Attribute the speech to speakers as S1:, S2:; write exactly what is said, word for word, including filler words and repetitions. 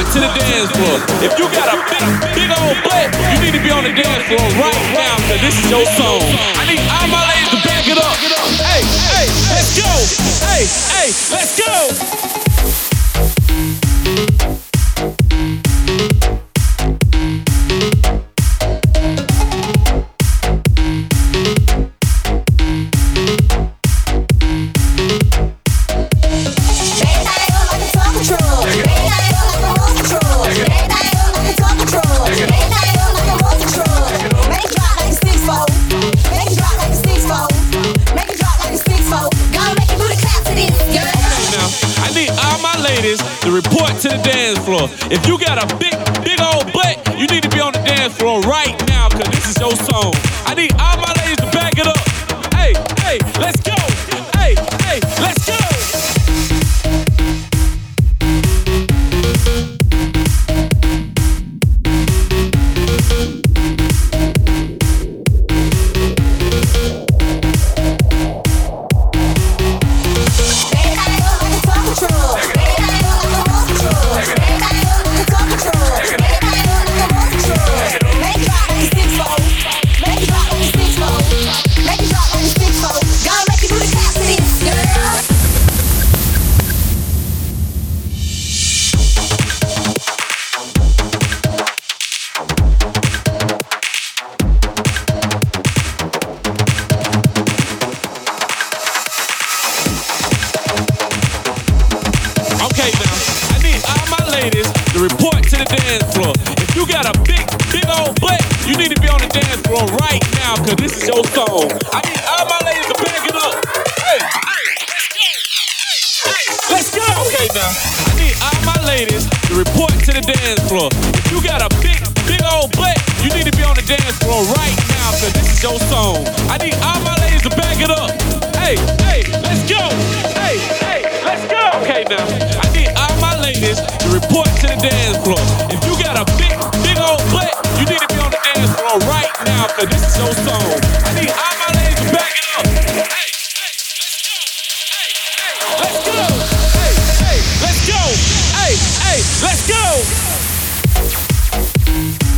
S1: report to the dance floor. If you got a big, big old butt, you need to be on the dance floor right now, cause this is your song. I need all my ladies to back it up. Hey, hey, let's go. Hey, hey, let's go. To report to the dance floor. If you got a big, big old butt, you need to be on the dance floor right now, cause this is your song. I need all my ladies to back it up. Hey, hey, let's go. Hey, hey, let's go. Cause this is your song. I need all my ladies to back it up. Hey, hey, let's go. Hey, let's go. Okay, now I need all my ladies to report to the dance floor. If you got a big, big old butt, you need to be on the dance floor right now, cause this is your song. I need all my ladies to back it up. Hey, hey, let's go. Hey, hey, let's go. Okay, now I need all my ladies to report to the dance floor. If you got a big, big old butt, you need to be on the dance floor right now, cause this is your song. I need all my ladies to back it up. Hey, hey, let's go. Hey, hey, let's go. Hey, hey, let's go.